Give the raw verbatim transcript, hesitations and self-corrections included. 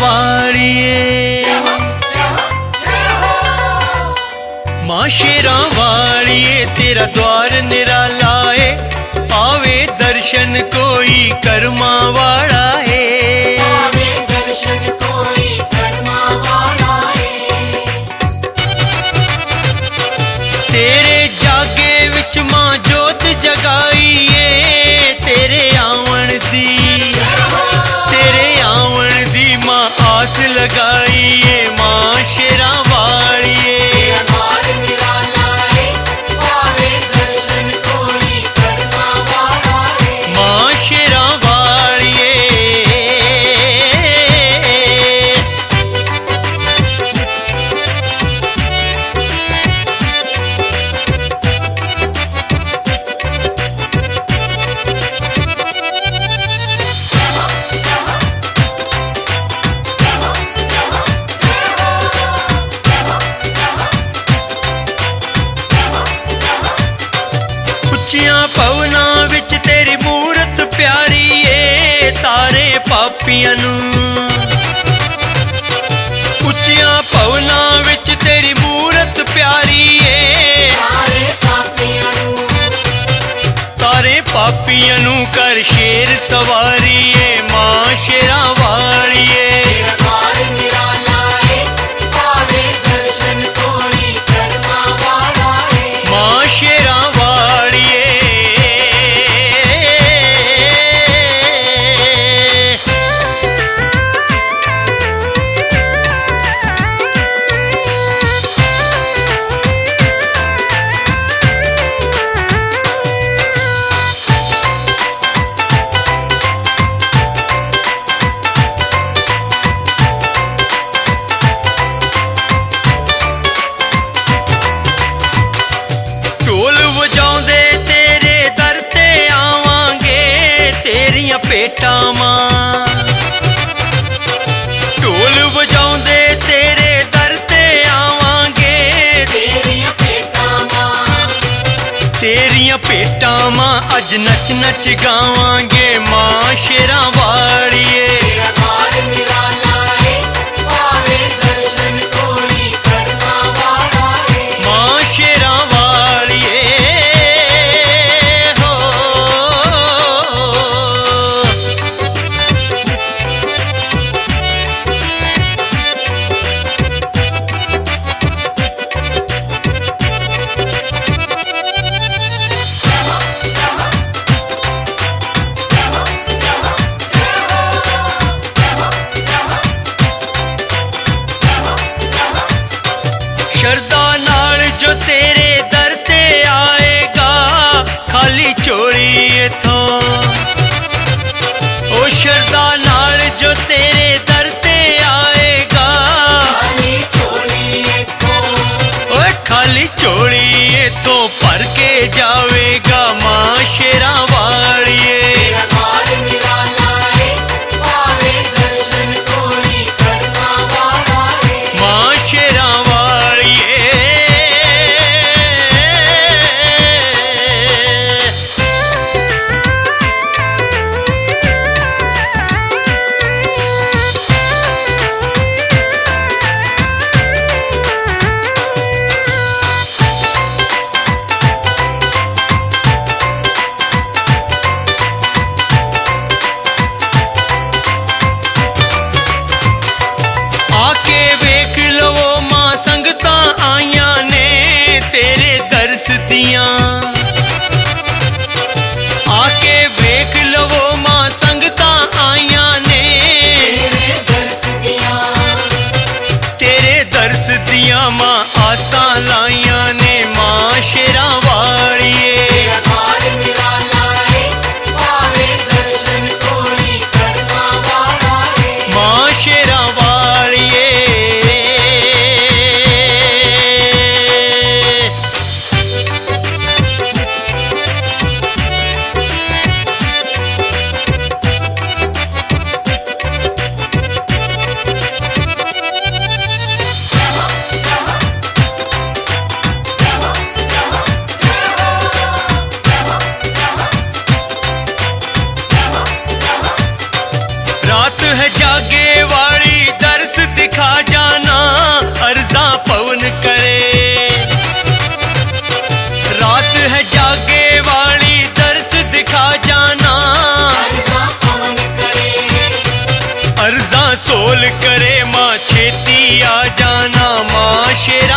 वालिए, मां शेरा वालिए तेरा द्वार निराला है, आवे दर्शन कोई कर्मा वाला है, आवे दर्शन कोई कर्मा वाला है। तेरे जागे विच मां जोत जगाईए, तेरे आवन दी तेरे आवन दी मां आस लगाईए, मां शेरा वालिए, द्वार निराला है, आवे दर्शन कोई कर्मा वाला है। मां शेरा वालिए। उच्चियां पवनां विच तेरी मूरत प्यारी ए, तारे पापियां नू उच्चियां पवनां विच तेरी मूरत प्यारी ए, सारे पापियां नू तारे पापियां नू कर शेर सवारी ए, मां शेरा वालिए, द्वार निराला है, आवे दर्शन कोई कर्मा वाला है। मां शेरा वालिए। ढोल वजाउंदे तेरे दर ते आवांगे, तेरियां पेटां मां ढोल वजाउंदे तेरे दर ते आवांगे, तेरियां पेटां मां तेरियां पेटां मां अज नच नच गावांगे, मां शेरा वालिए, द्वार निराला है, आवे दर्शन कोई कर्मा वाला है। मां शेरा वालिए हो। शरदा नाल जो तेरे दर ते आएगा, खाली चोली इथों ओ शरदा नाल जो तेरे दर ते आएगा, खाली चोली को ओए खाली चोली इथों भर के जावेगा, मां शेरा वालिए, द्वार निराला है, आवे दर्शन कोई कर्मा वाला है। मां शेरा वालिए। आके वेख लवो मां संगतां आईयां ने, तेरे दर्श दियां आके वेख लवो मां संगतां आईयां ने, तेरे दर्श दिया तेरे दर्श दियां मां आसां लाइयां ने, मां शेरा वालिए, द्वार निराला है, आवे दर्शन कोई कर्मा वाला है। मां शेरा वालिए। सोल करे माँ छेती आ जाना माँ शेरा